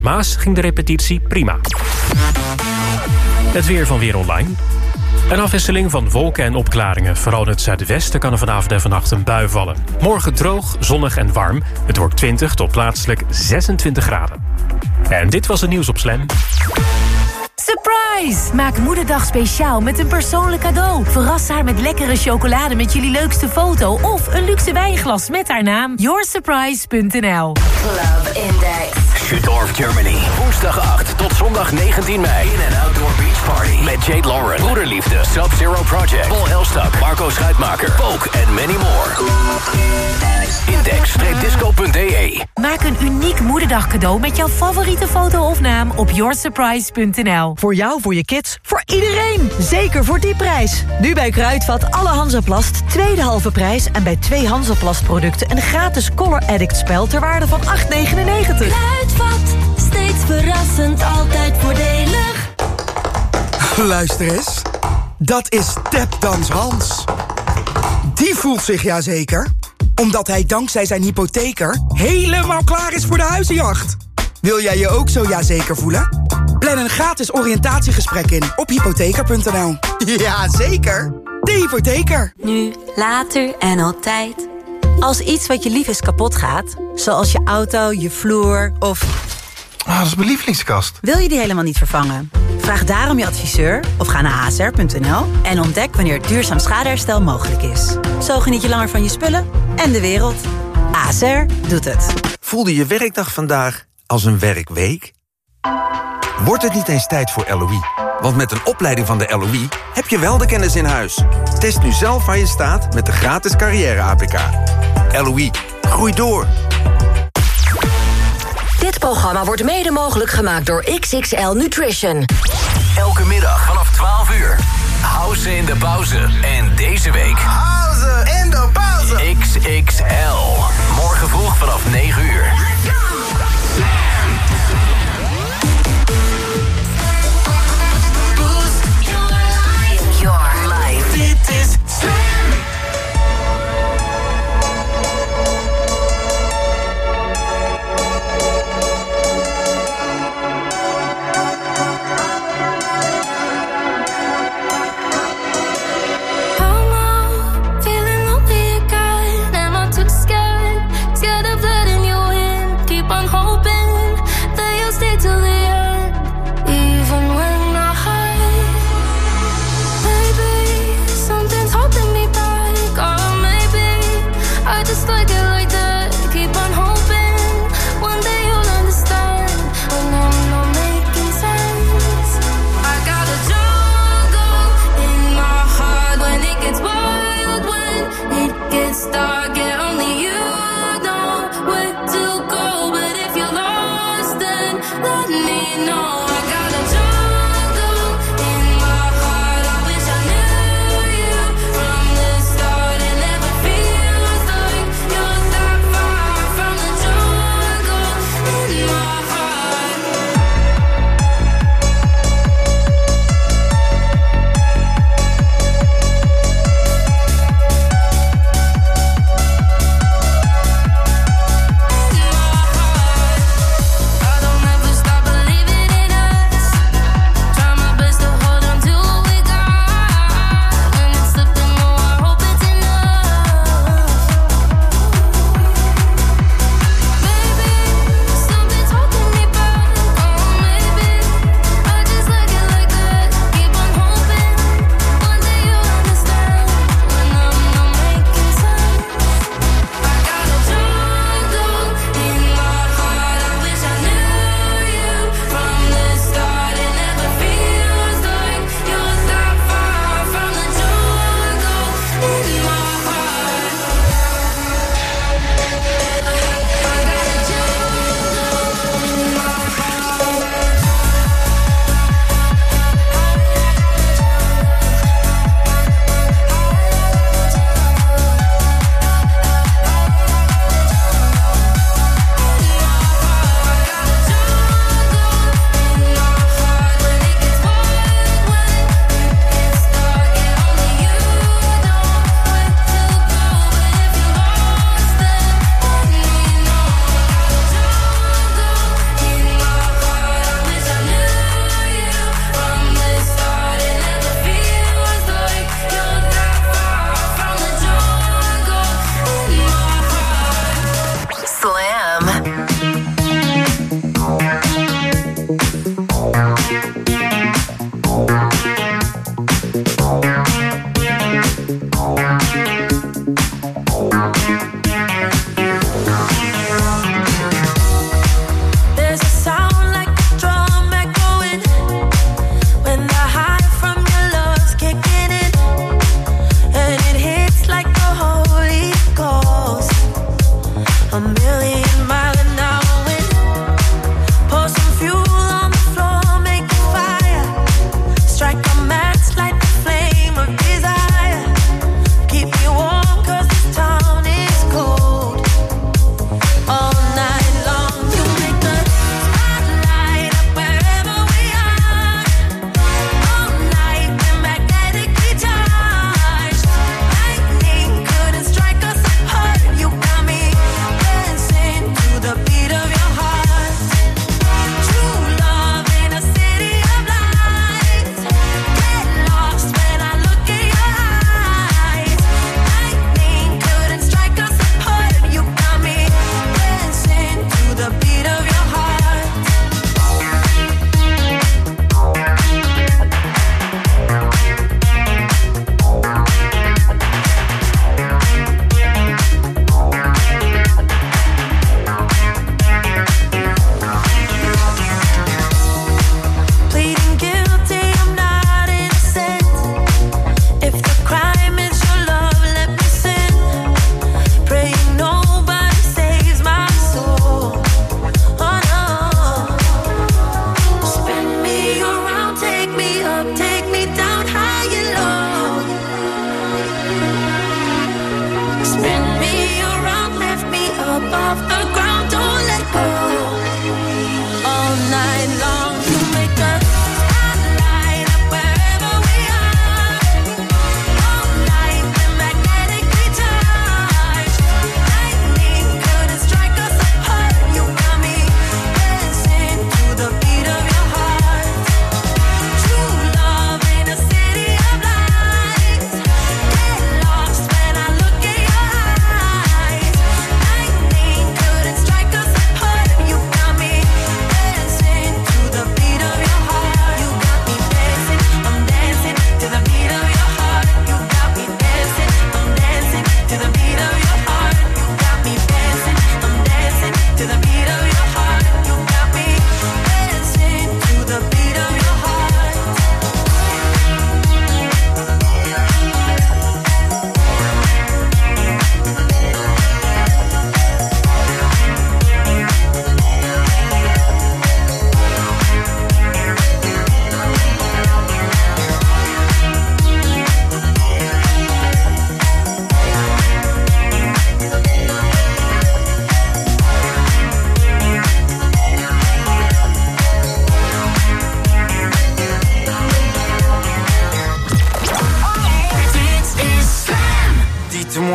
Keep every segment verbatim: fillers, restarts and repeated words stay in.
Maas ging de repetitie prima. Het weer van Weer Online. Een afwisseling van wolken en opklaringen. Vooral in het zuidwesten kan er vanavond en vannacht een bui vallen. Morgen droog, zonnig en warm. Het wordt twintig tot plaatselijk zesentwintig graden. En dit was het nieuws op Slam. Surprise! Maak Moederdag speciaal met een persoonlijk cadeau. Verras haar met lekkere chocolade met jullie leukste foto... of een luxe wijnglas met haar naam. yoursurprise punt n l. Club Index. Schüttorf, Germany. Woensdag acht tot zondag negentien mei. In en Outdoor Beach Party. Met Jade Lauren, Broederliefde, Sub-Zero Project, Paul Elstak, Marco Schuitmaker, Poke en many more. index disco punt d e. Maak een uniek Moederdag cadeau met jouw favoriete foto of naam op yoursurprise punt n l. Voor jou, voor je kids, voor iedereen. Zeker voor die prijs. Nu bij Kruidvat alle Hansaplast, tweede halve prijs... en bij twee Hansaplast producten een gratis Color Addict spel... ter waarde van acht negenennegentig. Kruidvat, steeds verrassend, altijd voordelig. Luister eens. Dat is Tapdans Hans. Die voelt zich ja zeker, omdat hij dankzij zijn hypotheker... helemaal klaar is voor de huizenjacht. Wil jij je ook zo ja zeker voelen? Plan een gratis oriëntatiegesprek in op hypotheker punt n l. Ja, zeker. De hypotheker. Nu, later en altijd. Als iets wat je lief is kapot gaat, zoals je auto, je vloer of... Ah, dat is mijn lievelingskast. Wil je die helemaal niet vervangen? Vraag daarom je adviseur of ga naar a s r punt n l... en ontdek wanneer duurzaam schadeherstel mogelijk is. Zo geniet je langer van je spullen en de wereld. A S R doet het. Voelde je werkdag vandaag als een werkweek? Wordt het niet eens tijd voor L O I? Want met een opleiding van de L O I heb je wel de kennis in huis. Test nu zelf waar je staat met de gratis carrière-A P K. L O I, groei door. Dit programma wordt mede mogelijk gemaakt door X X L Nutrition. Elke middag vanaf twaalf uur. House in de pauze. En deze week... Pauze in de pauze. X X L. Morgen vroeg vanaf negen uur. Your life. Dit is Slam.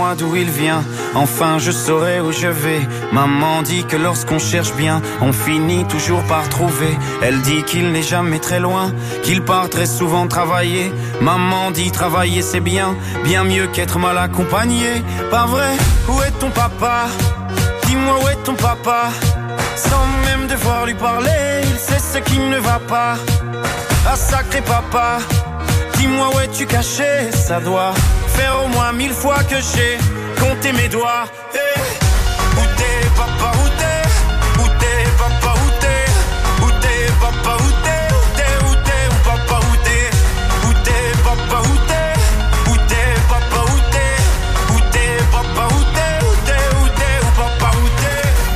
Dis-moi d'où il vient, enfin je saurai où je vais. Maman dit que lorsqu'on cherche bien, on finit toujours par trouver. Elle dit qu'il n'est jamais très loin, qu'il part très souvent travailler. Maman dit travailler c'est bien, bien mieux qu'être mal accompagné. Pas vrai, où est ton papa? Dis-moi où est ton papa? Sans même devoir lui parler, il sait ce qui ne va pas. Ah sacré papa, dis-moi où es-tu caché? Ça doit faire au moins mille fois que j'ai compté mes doigts. Hey. Où t'es papa, où t'es? Où t'es papa, où t'es? Où t'es papa, où t'es? Où t'es, où t'es, où papa, où t'es? Où t'es papa, où t'es? Où t'es papa, où t'es? Où t'es papa, où t'es? Où t'es, où t'es, où papa, où t'es?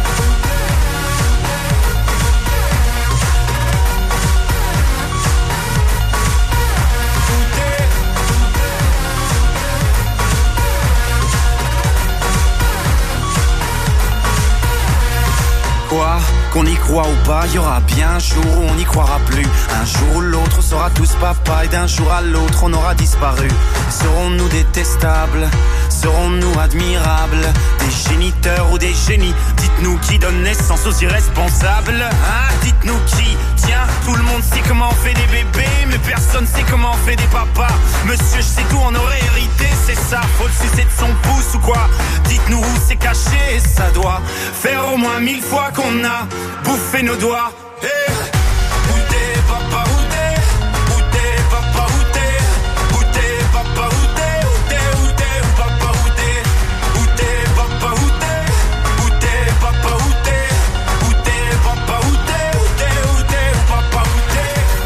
Quoi? Qu'on y croit ou pas, y aura bien un jour où on n'y croira plus. Un jour ou l'autre, on sera tous papa, et d'un jour à l'autre, on aura disparu. Serons-nous détestables? Serons-nous admirables? Des géniteurs ou des génies? Dites-nous qui donne naissance aux irresponsables? Hein? Dites-nous qui? Tiens, tout le monde sait comment on fait des bébés, mais personne sait comment on fait des papas. Monsieur, je sais tout, on aurait hérité, c'est ça. Faut le sucer de son pouce ou quoi? Dites-nous où c'est caché, ça doit faire au moins mille fois qu'on a bouffé nos doigts. Hey. Où t'es papa, où t'es? Où t'es papa, où t'es? Où t'es papa, où t'es? Où t'es, où t'es, où papa, où t'es? Où t'es papa, où t'es? Où t'es papa, où t'es? Où t'es papa, où t'es? Où t'es, où t'es, où papa, où t'es?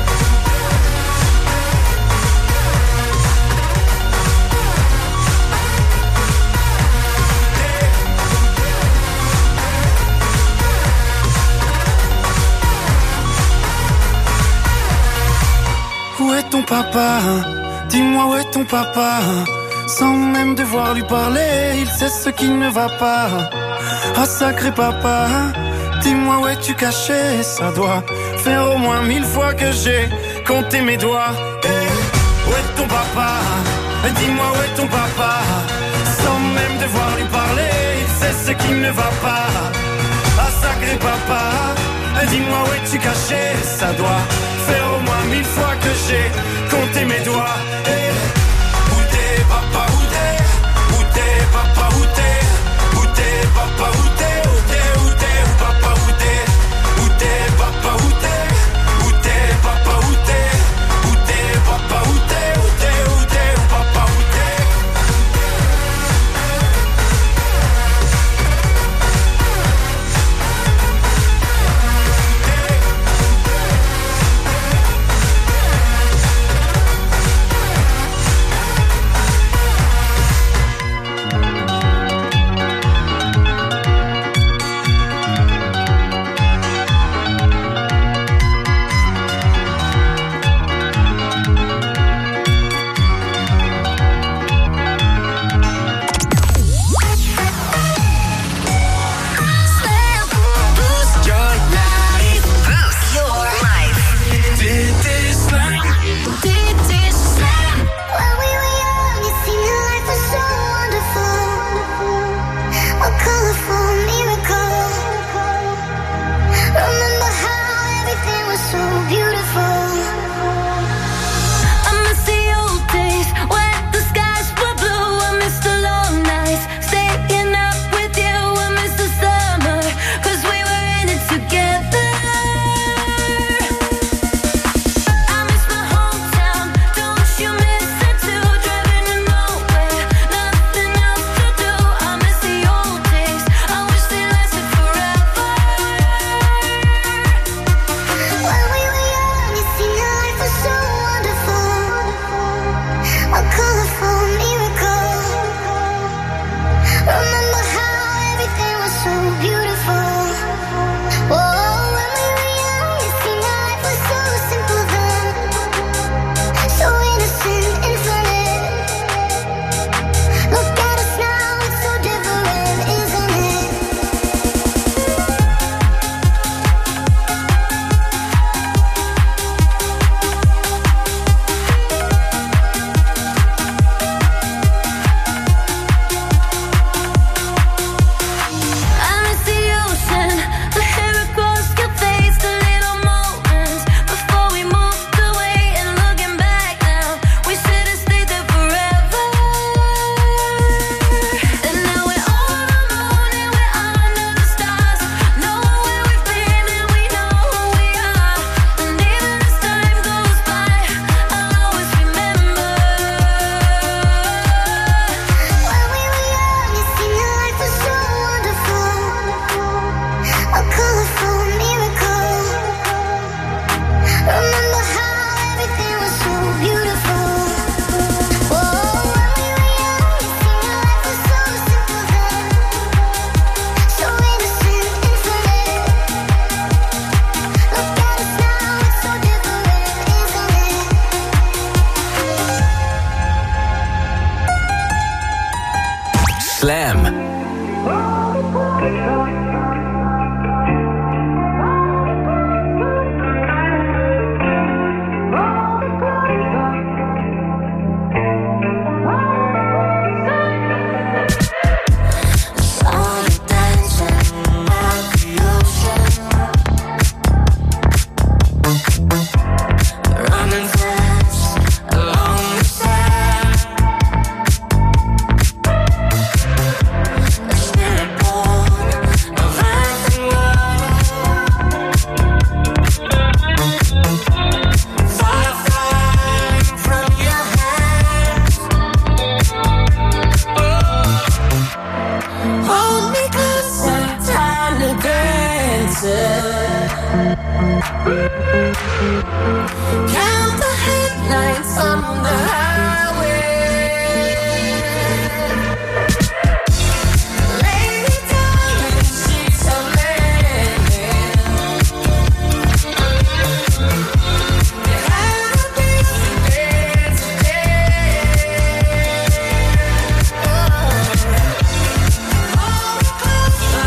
Où est ton papa? Dis-moi où est ton papa? Sans même devoir lui parler, il sait ce qui ne va pas. Ah sacré papa, dis-moi où es-tu caché? Ça doit faire au moins mille fois que j'ai compté mes doigts. Hey, où est ton papa? Dis-moi où est ton papa? Sans même devoir lui parler, il sait ce qui ne va pas. Ah sacré papa, dis-moi où es-tu caché? Ça doit faire au moins mille fois que j'ai compté mes doigts. Hey. Où t'es papa, où t'es? Où t'es papa, où t'es? Où t'es papa, où t'es? Où t'es, où t'es, où papa, où t'es? Où t'es papa, où t'es? Où t'es papa, où t'es? Où t'es papa, où t'es? Où t'es, où t'es, où papa, où t'es? Count the headlights on the highway. Lay down in sheets of linen. You had a piece of bed today. Hold me closer.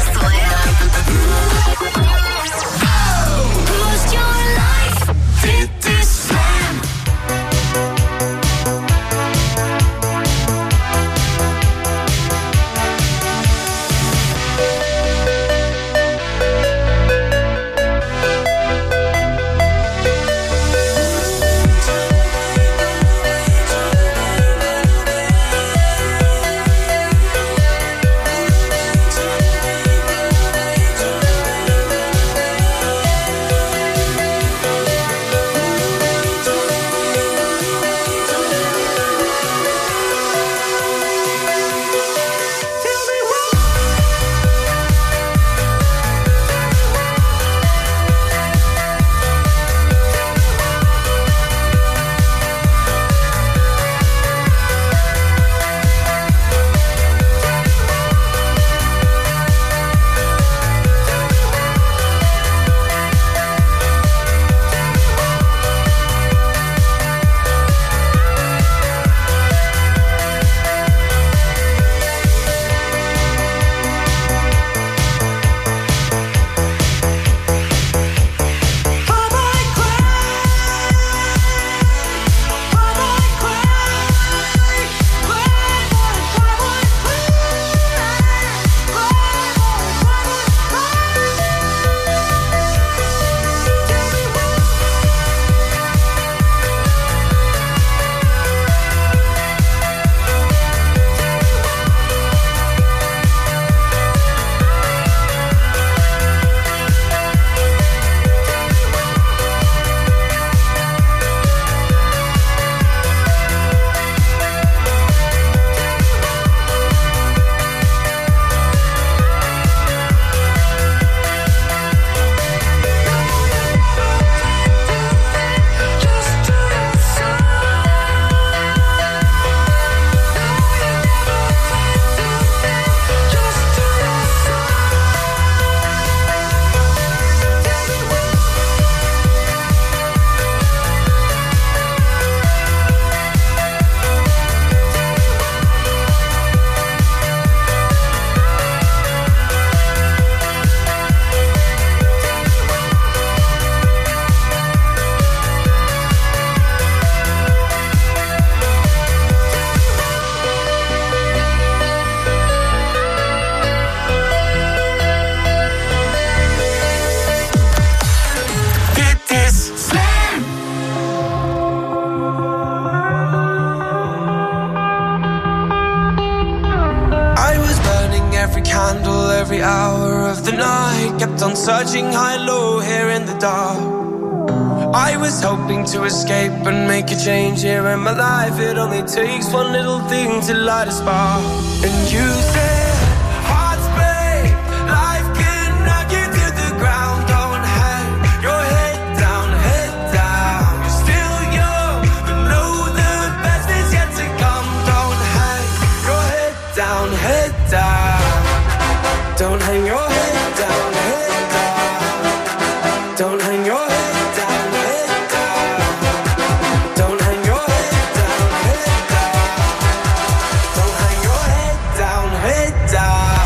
Boost your life. searching high low here in the dark. I was hoping to escape and make a change here in my life. It only takes one little thing to light a spark. And you said hearts break, life can knock you to the ground. Don't hang your head down, head down. You're still young, but know the best is yet to come. Don't hang your head down, head down. Don't hang your head down, head down. Don't hang your head down, head down. Don't hang your head down, head down. Don't hang your head down, head down.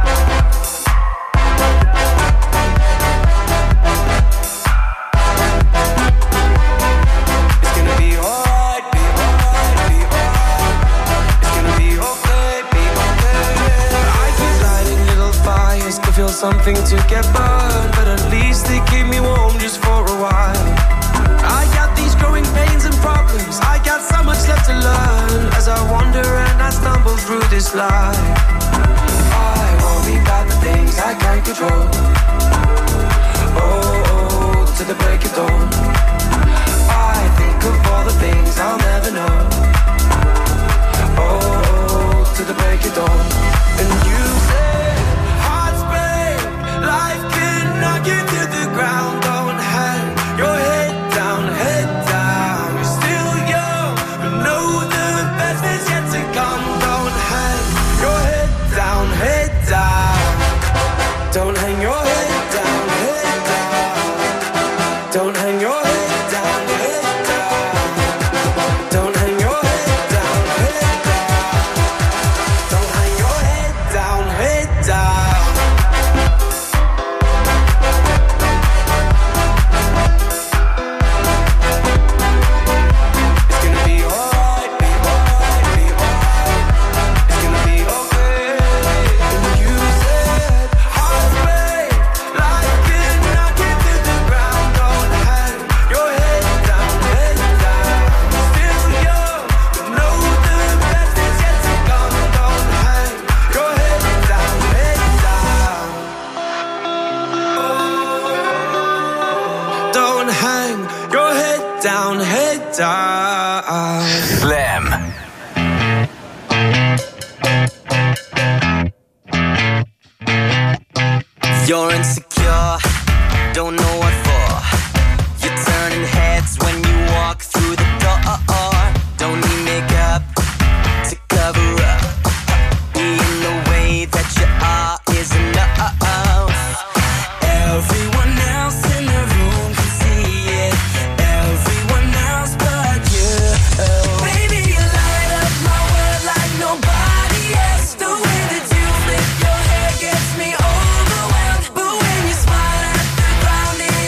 It's gonna be alright, be alright, be alright. It's gonna be okay, be okay. I keep lighting little fires to feel something to get burned, but at least they keep me warm just for a while. I got these growing pains and problems. I got so much left to learn as I wander and I stumble through this life. I worry about the things I can't control. Oh, oh, to the break of dawn. I think of all the things I'll never know. Oh, oh, to the break of dawn. And you say hearts break, life can knock you to the ground. Don't hang your head down, head down. You're still young, but know the best is yet to come. Don't hang your head down, head down. Don't hang your head down, head down. Don't hang your head down, head down. Don't hang your head down, head down. Don't hang your head down, head down. It's gonna be alright, be alright, be alright. It's gonna be okay. And you said hearts break, life can knock you to the ground. Don't hang your head down, head down. Still young, but know the best is yet to come. Don't hang your head down, head down. Don't hang your head down, head down. Slam. You're insecure, don't know what for. You're turning heads when you walk through the door. Don't need makeup to cover up. Being the way that you are is enough. Everyone else in the room can see it. Everyone else but you. Baby, you light up my world like nobody else. The way that you flip your hair gets me overwhelmed. But when you smile at the ground, it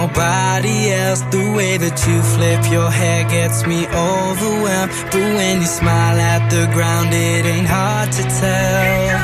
nobody else. The way that you flip your hair gets me overwhelmed. But when you smile at the ground, it ain't hard to tell.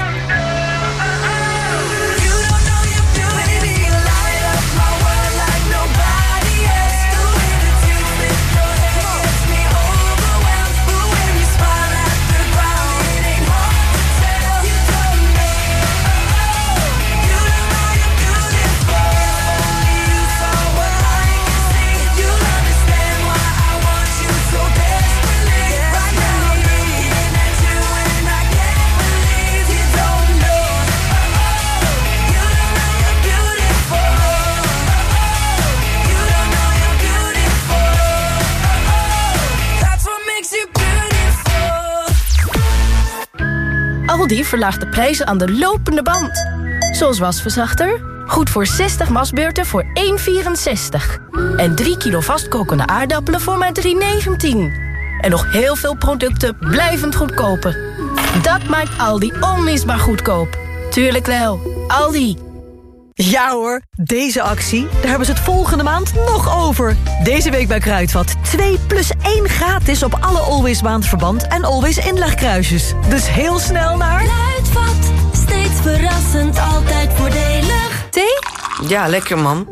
Aldi verlaagt de prijzen aan de lopende band. Zoals wasverzachter, goed voor zestig wasbeurten voor één euro vierenzestig. En drie kilo vastkokende aardappelen voor maar drie euro negentien. En nog heel veel producten blijvend goedkoper. Dat maakt Aldi onmisbaar goedkoop. Tuurlijk wel, Aldi. Ja hoor, deze actie, daar hebben ze het volgende maand nog over. Deze week bij Kruidvat. twee plus één gratis op alle Always maandverband en Always inlegkruisjes. Dus heel snel naar... Kruidvat, steeds verrassend, altijd voordelig. Thee? Ja, lekker man.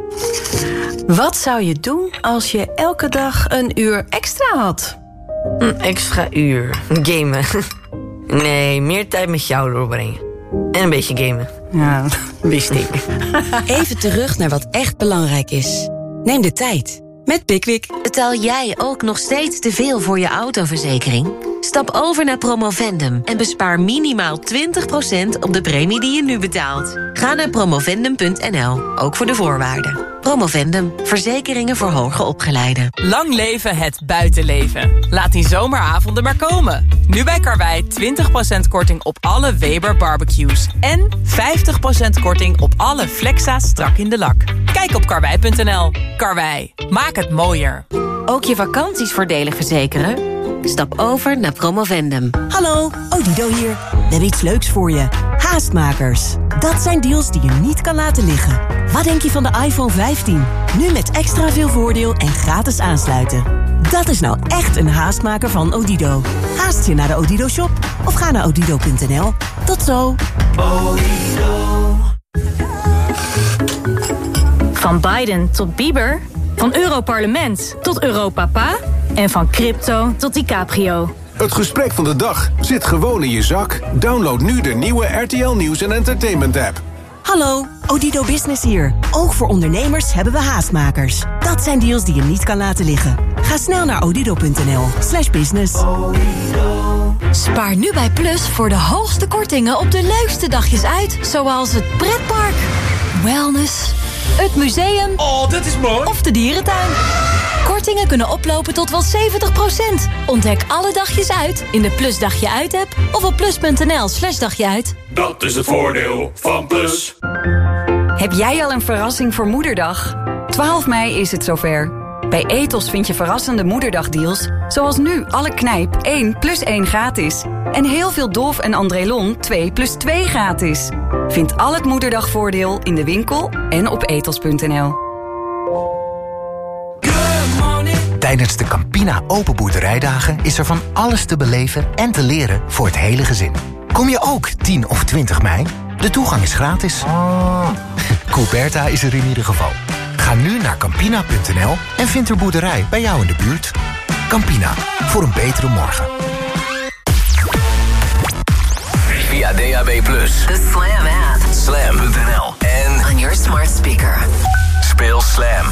Wat zou je doen als je elke dag een uur extra had? Een extra uur. Gamen. Nee, meer tijd met jou doorbrengen. En een beetje gamen. Ja, wist ik. Even terug naar wat echt belangrijk is. Neem de tijd met Pickwick. Betaal jij ook nog steeds te veel voor je autoverzekering? Stap over naar Promovendum en bespaar minimaal twintig procent op de premie die je nu betaalt. Ga naar promovendum punt n l, ook voor de voorwaarden. Promovendum, verzekeringen voor hoger opgeleiden. Lang leven het buitenleven. Laat die zomeravonden maar komen. Nu bij Karwei twintig procent korting op alle Weber barbecues. En vijftig procent korting op alle Flexa strak in de lak. Kijk op karwei punt n l. Karwei, maak het mooier. Ook je vakanties voordelig verzekeren? Stap over naar Promovendum. Hallo, Odido hier. We hebben iets leuks voor je. Haastmakers. Dat zijn deals die je niet kan laten liggen. Wat denk je van de iPhone vijftien? Nu met extra veel voordeel en gratis aansluiten. Dat is nou echt een haastmaker van Odido. Haast je naar de Odido shop of ga naar odido punt n l. Tot zo. Odido. Van Biden tot Bieber. Van Europarlement tot Europapa. En van crypto tot DiCaprio. Het gesprek van de dag zit gewoon in je zak. Download nu de nieuwe R T L Nieuws en Entertainment app. Hallo, Odido Business hier. Ook voor ondernemers hebben we haastmakers. Dat zijn deals die je niet kan laten liggen. Ga snel naar odido punt n l slash business. Spaar nu bij Plus voor de hoogste kortingen op de leukste dagjes uit. Zoals het pretpark, wellness, het museum... Oh, dat is mooi! ...of de dierentuin. Kortingen kunnen oplopen tot wel zeventig procent. Ontdek alle dagjes uit in de Plus Dagje Uit app of op plus punt n l slash dagje uit. Dat is het voordeel van Plus. Heb jij al een verrassing voor Moederdag? twaalf mei is het zover. Bij Ethos vind je verrassende Moederdagdeals, zoals nu alle knijp één plus één gratis. En heel veel Dolf en Andrelon twee plus twee gratis. Vind al het Moederdagvoordeel in de winkel en op ethos punt n l. Tijdens de Campina Open Boerderijdagen is er van alles te beleven en te leren voor het hele gezin. Kom je ook tien of twintig mei? De toegang is gratis. Couberta is er in ieder geval. Ga nu naar campina punt n l en vind een boerderij bij jou in de buurt. Campina, voor een betere morgen. Via D A B plus, The Slam app. slam punt n l en On your smart speaker. speel Slam.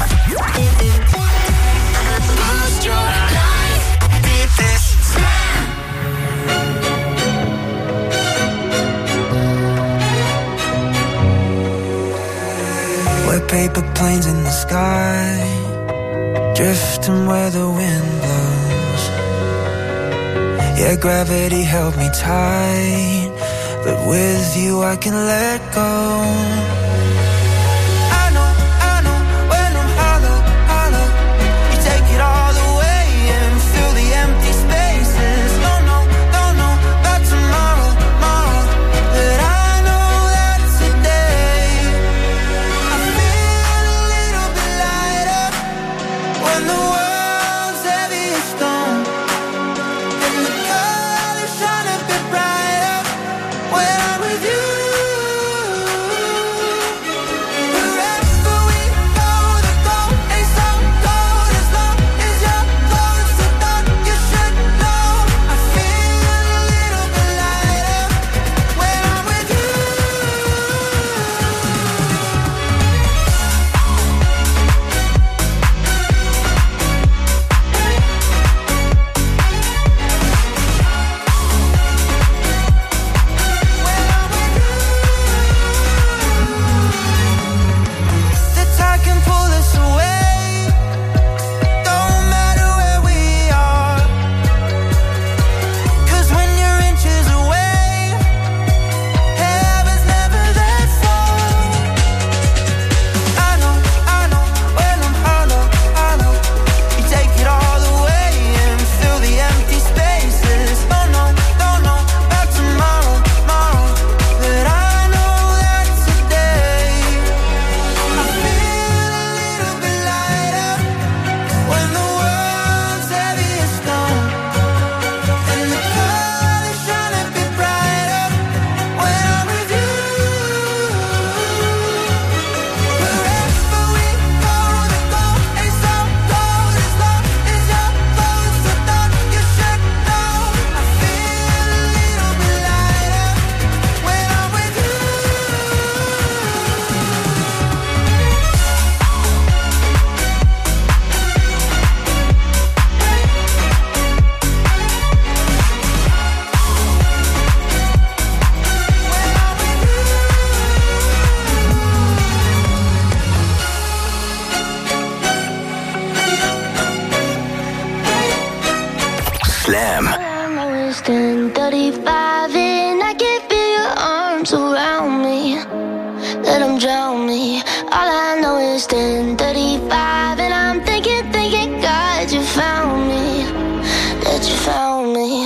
We're paper planes in the sky, drifting where the wind blows. Yeah, gravity held me tight, but with you I can let go. it's ten thirty-five and I can feel your arms around me. Let them drown me. All I know is ten thirty-five and I'm thinking, thinking, God, you found me. That you found me.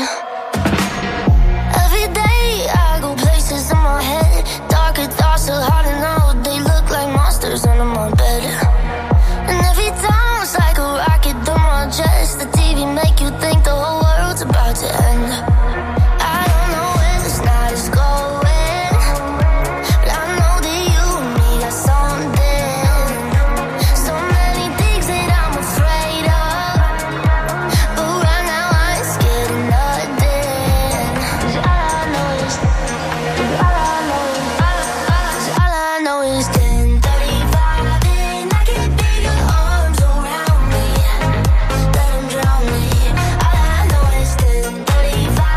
Every day I go places in my head. Darker thoughts are hard to know. They look like monsters under my bed. And every time it's like a rocket through my chest. The T V make you think the whole world's about to end. I don't know where this night is going, but I know that you and me got something. So many things that I'm afraid of, but right now I ain't scared of nothing. 'Cause all I know is, 'cause all I know is, 'cause all I know is ten thirty-five and I can feel your arms around me. Let them drown me. All I know is ten thirty-five.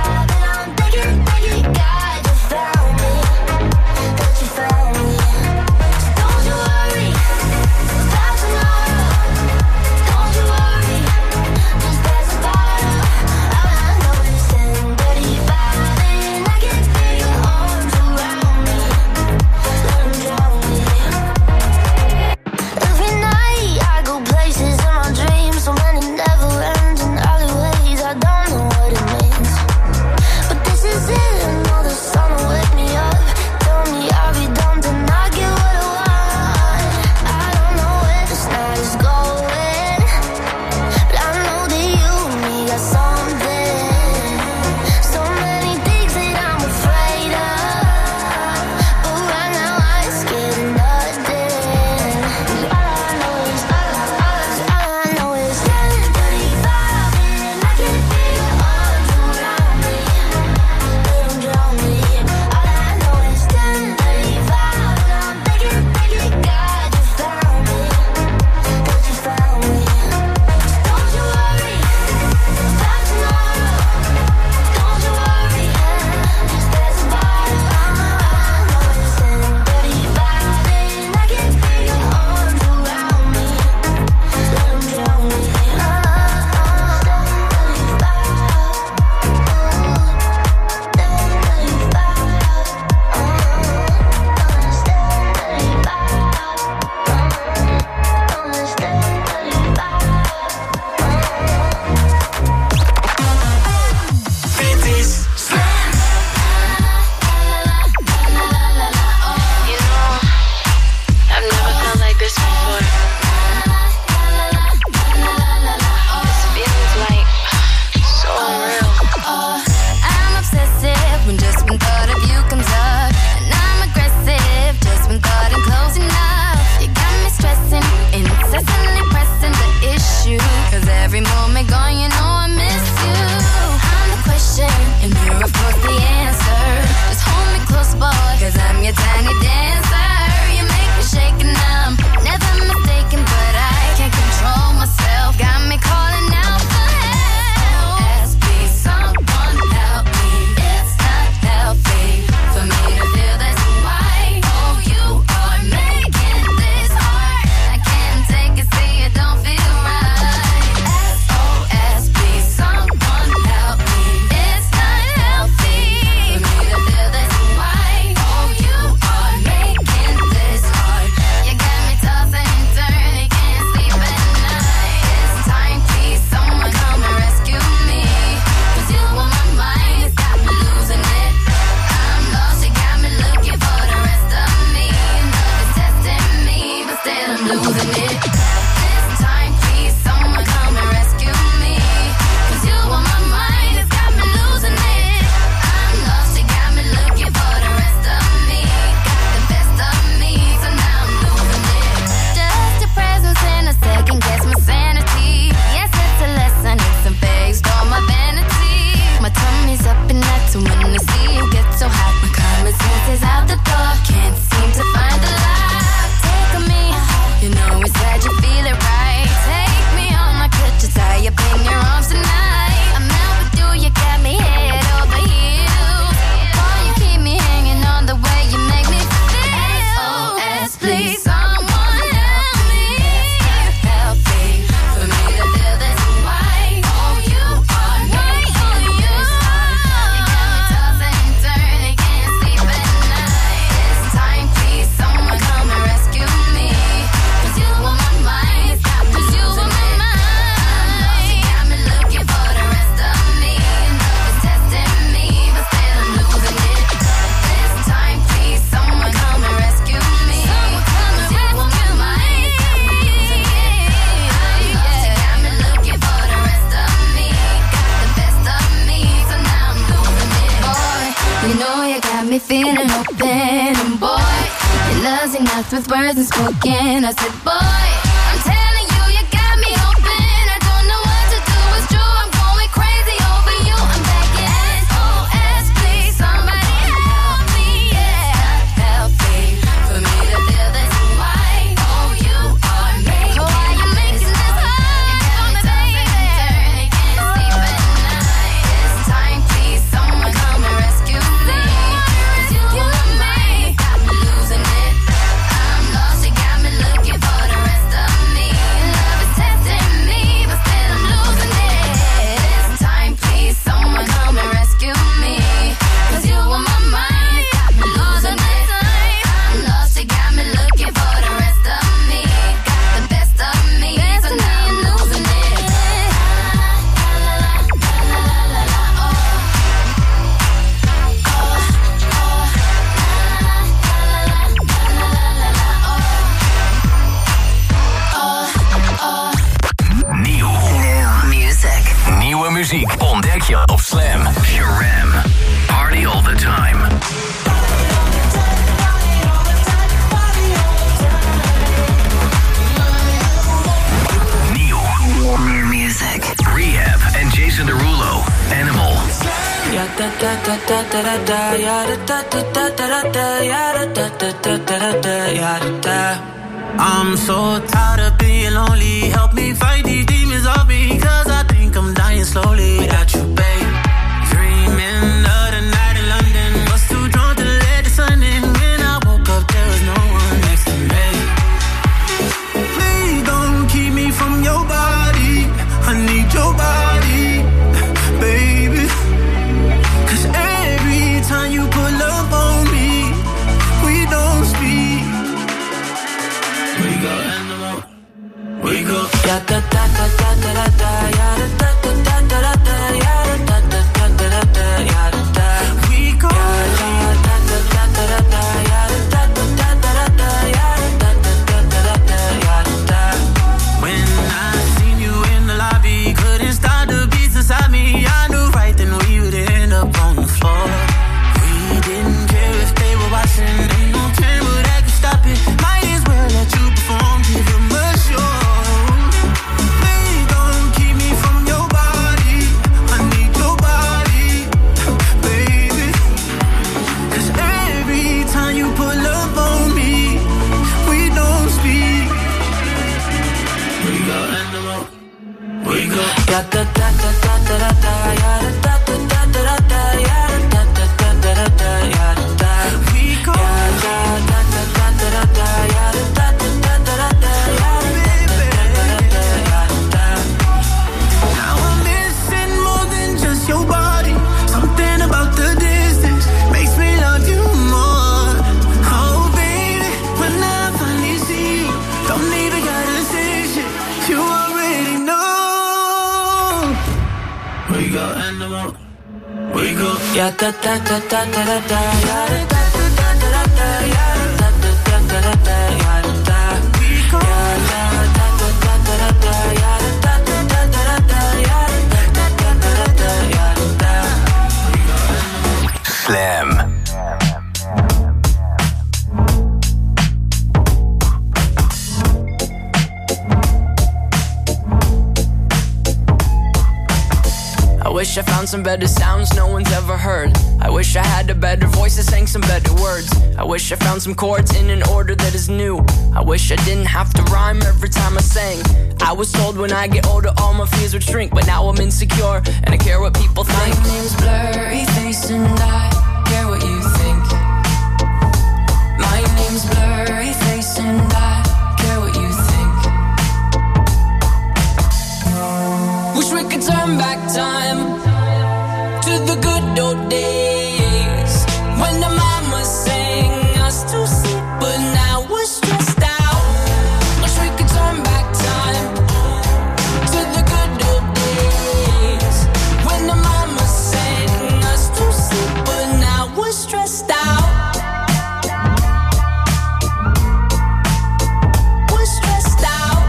me feeling open. And boy, your love's enough with words unspoken. I said, boy, I'm telling you, you got me open. I don't know what to do, it's true, I'm going crazy over you. I'm begging, S O S, please, somebody help me, yeah. It's not healthy for me to feel this way. Oh, you are making, why you making this hard for me, baby? Turning, can't sleep at night. This time, please, someone come and rescue me. 'Cause you are mine, got me losing it. I'm lost, you got me looking for the rest of me. Love is testing me, but still I'm losing it. This time, please, someone come and rescue me. 'Cause you are my mind, got me losing it. I'm lost, you got me looking for the rest of me. Got the best of me, so now I'm losing it. Nieuw. Music. Nieuwe muziek ontdek je op Slam. Sharam. Party all the time. Nieuw. New music. Rehab en Jason Derulo. Animal. Ya da da da da da da da, ya da da da da da da, ya da da da da da da, ya da da. I'm so tired of being lonely. Help me fight these demons off me, 'cause I think I'm dying slowly without you, babe. Dreaming of the night in London, was too drunk to let the sun in. When I woke up, there was no one next to me. Please don't keep me from your body. I need your body, baby. 'Cause every time you pull up on me, we don't speak. We go animal. We go. Ya da da da da da da da. Ya da da da da da da. Ya da da da da da da. Ya da da. We go. Ya da da da da da da. Ya da da da da da da. Ya da da da da da. Ya da. When I seen you in the lobby, couldn't stop the beats inside me. I knew right then we would end up on the floor. We didn't care if they were watching. Ain't no camera that could stop it. Might as well let you perform, give them a show. Please don't keep me from your body. I need your body, baby. 'Cause every time you pull up on me, we don't speak. We go animal. We go. Ya da da da da da da da. Ya da da da da da da. Ya da da da da da da. Ya da. We go. Ya da da da da da da. Ya da da da da da da. Ya da da da da. Now I'm missing more than just your body. Something about the distance makes me love you more. Oh baby, when I finally see you, don't even gotta say shit. You already know. We go animal. We go. Ya da da da da da da da. Ya da da da da da da. Ya da da da da da da. Ya da. We go. Ya da da da da da da. Ya da da da da da da. Ya da da da da da. Ya da. Slam. I wish I found some better sounds no one's ever heard. I wish I had a better voice that sang some better words. I wish I found some chords in an order that is new. I wish I didn't have to rhyme every time I sang. I was told when I get older all my fears would shrink, but now I'm insecure and I care what people think. My name's Blurry Face and I care what you think. My name's Blurry Face and I care what you think. Wish we could turn back time to the good old days when the mama sang us to sleep, but now we're stressed out. Wish we could turn back time to the good old days when the mama sang us to sleep, but now we're stressed out. We're stressed out.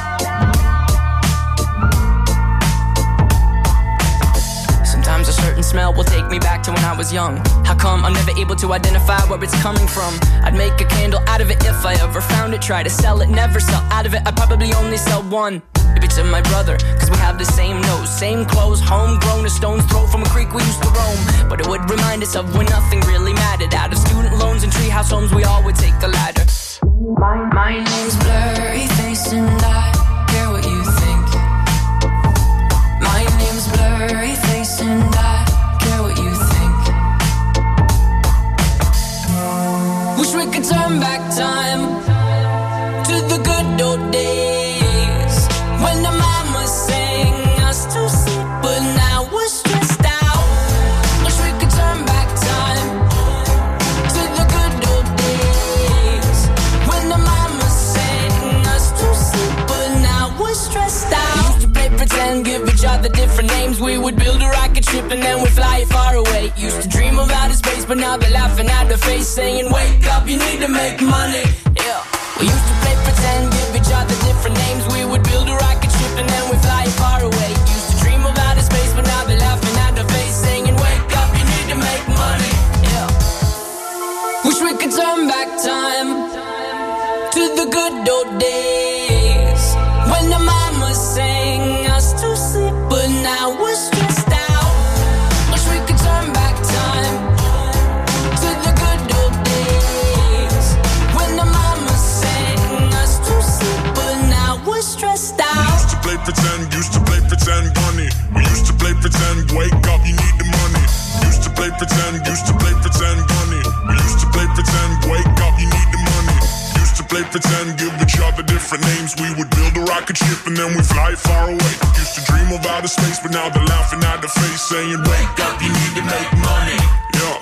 Sometimes a certain smell will take me back to when I was young. How come I'm never able to identify where it's coming from? I'd make a candle out of it if I ever found it. Try to sell it, never sell out of it. I'd probably only sell one. Maybe to my brother, cause we have the same nose, same clothes, homegrown, a stone's throw from a creek we used to roam. But it would remind us of when nothing really mattered. Out of student loans and treehouse homes, we all would take the ladder. My, my name's Blurry Face and I care what you think. My name's Blurry Face and I care what you think. Wish we could turn back time to the good old days when the mama sang us to sleep, but now we're stressed out. Wish we could turn back time to the good old days when the mama sang us to sleep, but now we're stressed out. We used to play pretend, give each other different names. We would build a rocket ship and then we'd fly it far away. Used to dream of outer space, but now they're laughing at the face, saying, wake up, you need to make money. Yeah. We used to play pretend, give each other different names. We would build a rocket ship and then we'd fly it far away. Used to dream of outer space, but now they're laughing at the face, saying, wake up, you need to make money. Yeah. Wish we could turn back time to the good old days when the mama sang us to sleep, but now we're stressed out. Wish we could turn back time to the good old days when the mama sang us to sleep, but now we're stressed out. We used to play pretend, used to play pretend, bunny. We used to play pretend, wake up, you need the money. Used to play pretend, used to play pretend, bunny. We used to play pretend, wake up, you need the money. Used to play pretend, give each other different names. We would build a rocket ship and then we fly far away. Used to dream of outer space, but now they're laughing at the face, saying, wake up, you need to make money. Yeah.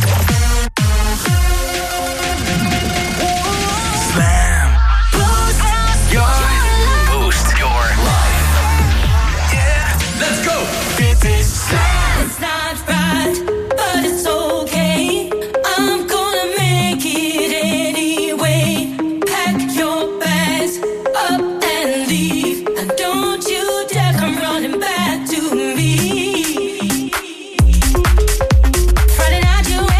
Slam. Boost your, boost your life. Yeah, let's go. This is Slam. It's not right, but it's okay. I'm gonna make it anyway. Pack your bags up and leave, and don't you dare come running back to me. Friday night you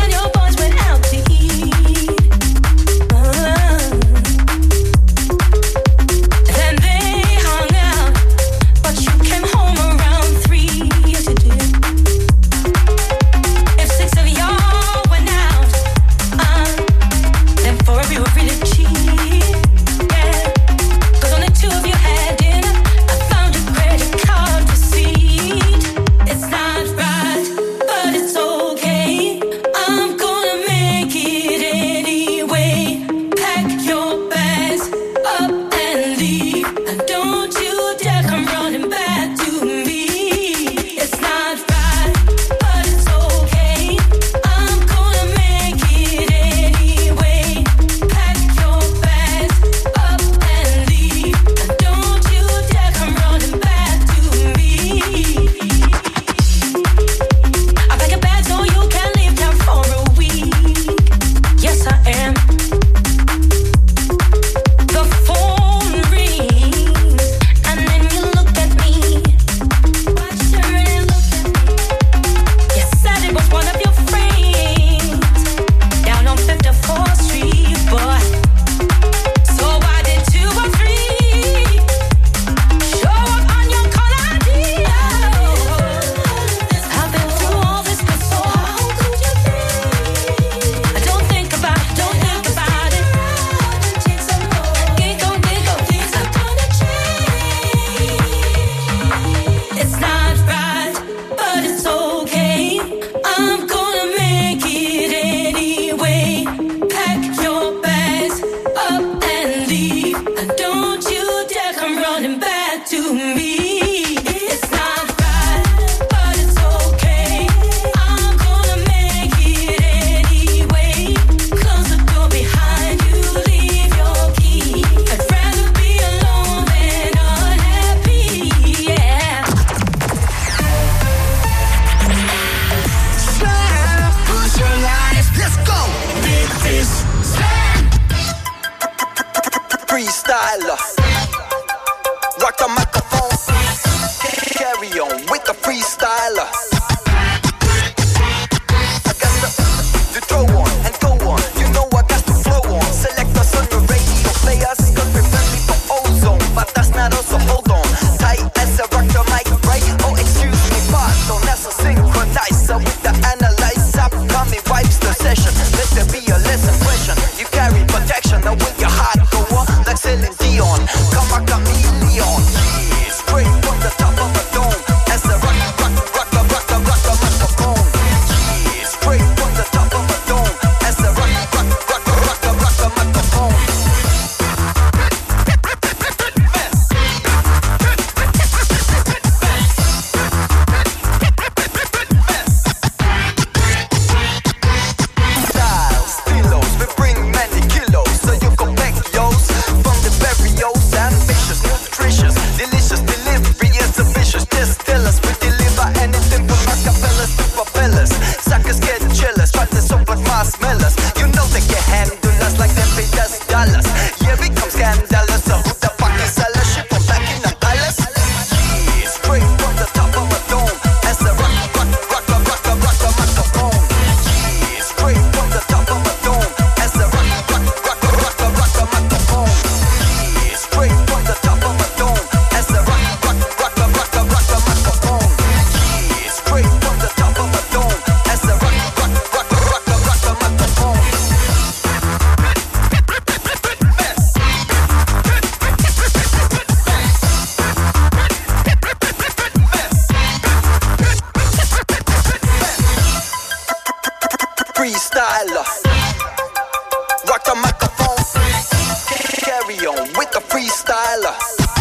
styler. Rock the microphone. Carry on with the freestyler.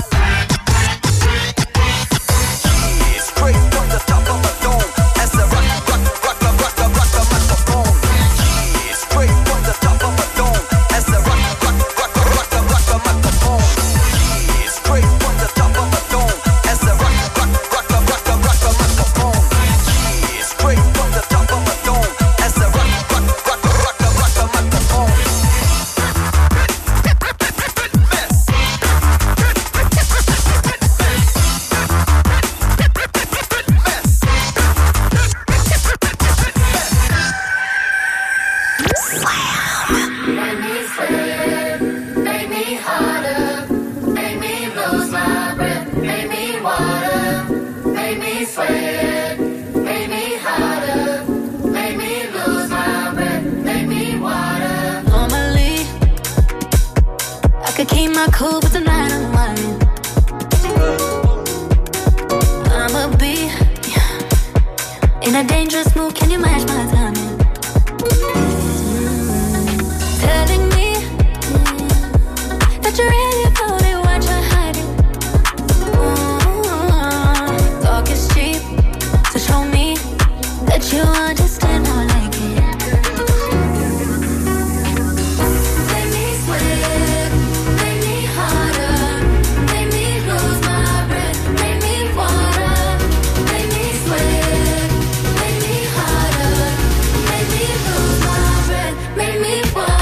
Yeah, straight from the top of the dome. As I rock, rock, rock, rock, rock, rock, rock the microphone. Yeah, straight from the top of the dome. As I rock, rock, rock, rock, rock, rock the microphone. Yeah, straight from the top of the dome. As I rock, rock, rock, rock, rock, rock the microphone. Yeah, straight from the top of the dome. As I rock, rock, rock, rock, rock, rock the microphone. Keep my cool, but tonight I'm whining. I'ma be in a dangerous mood. Can you match my timing? Mm. Telling me that you're really about it, what you're hiding. Mm. Talk is cheap, so show me that you understand how I like it. Make me sweat. Make me harder, make me lose my breath, make me water, make me sweat, make me harder, make me lose my breath, make me water.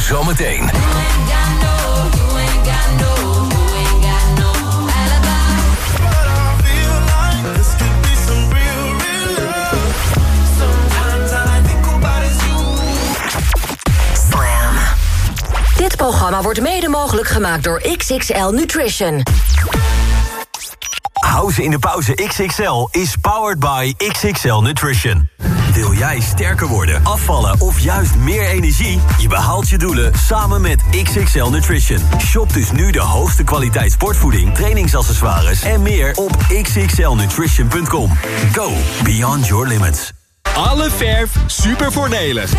Zometeen. Dit programma wordt mede mogelijk gemaakt door X X L Nutrition. Houden in de pauze X X L is powered by X X L Nutrition. Wil jij sterker worden, afvallen of juist meer energie? Je behaalt je doelen samen met X X L Nutrition. Shop dus nu de hoogste kwaliteit sportvoeding, trainingsaccessoires en meer op x x l nutrition punt com. Go beyond your limits. Alle verf super voordelig.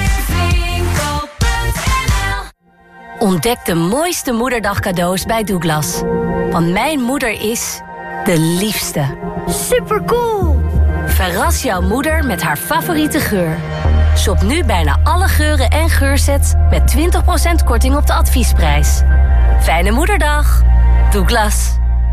Ontdek de mooiste moederdagcadeaus bij Douglas. Want mijn moeder is de liefste. Supercool! Verras jouw moeder met haar favoriete geur. Shop nu bijna alle geuren en geursets met twintig procent korting op de adviesprijs. Fijne moederdag. Douglas.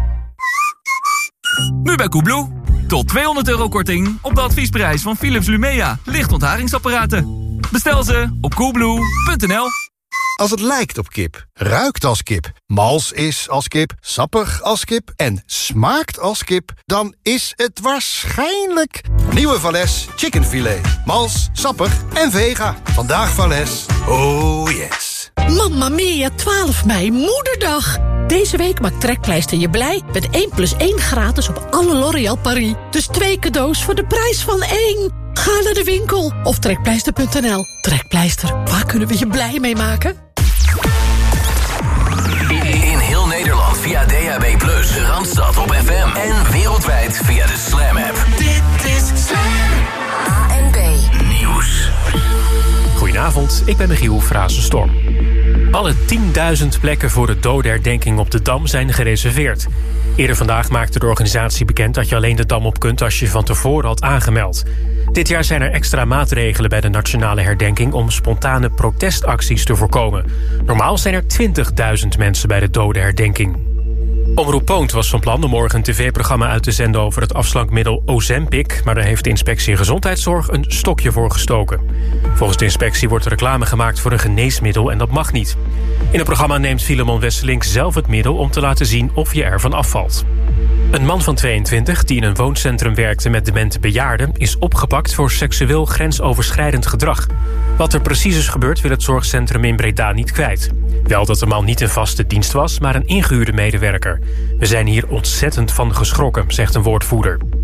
Nu bij Koebloe. Tot tweehonderd euro korting op de adviesprijs van Philips Lumea lichtontharingsapparaten. Bestel ze op koebloe punt n l. Als het lijkt op kip, ruikt als kip, mals is als kip, sappig als kip en smaakt als kip, dan is het waarschijnlijk nieuwe Valles chickenfilet. Mals, sappig en vega. Vandaag Valles. Oh yes. Mamma mia, twaalf mei, moederdag. Deze week maakt Trekpleister je blij met één plus één gratis op alle L'Oréal Paris. Dus twee cadeaus voor de prijs van één. Ga naar de winkel of trekpleister punt n l. Trekpleister, waar kunnen we je blij mee maken? In heel Nederland via D A B plus, Randstad op F M en wereldwijd via de Slam app. Dit is Slam. A N B Nieuws. Goedenavond, ik ben Michiel Frazenstorm. Alle tienduizend plekken voor de dodenherdenking op de Dam zijn gereserveerd. Eerder vandaag maakte de organisatie bekend dat je alleen de Dam op kunt als je van tevoren had aangemeld. Dit jaar zijn er extra maatregelen bij de nationale herdenking om spontane protestacties te voorkomen. Normaal zijn er twintigduizend mensen bij de dodenherdenking. Omroep Poont was van plan om morgen een tv-programma uit te zenden over het afslankmiddel Ozempic, maar daar heeft de inspectie Gezondheidszorg een stokje voor gestoken. Volgens de inspectie wordt er reclame gemaakt voor een geneesmiddel en dat mag niet. In het programma neemt Filemon Wesselink zelf het middel om te laten zien of je ervan afvalt. Een man van tweeëntwintig die in een wooncentrum werkte met demente bejaarden is opgepakt voor seksueel grensoverschrijdend gedrag. Wat er precies is gebeurd wil het zorgcentrum in Breda niet kwijt. Wel dat de man niet in vaste dienst was, maar een ingehuurde medewerker. We zijn hier ontzettend van geschrokken, zegt een woordvoerder.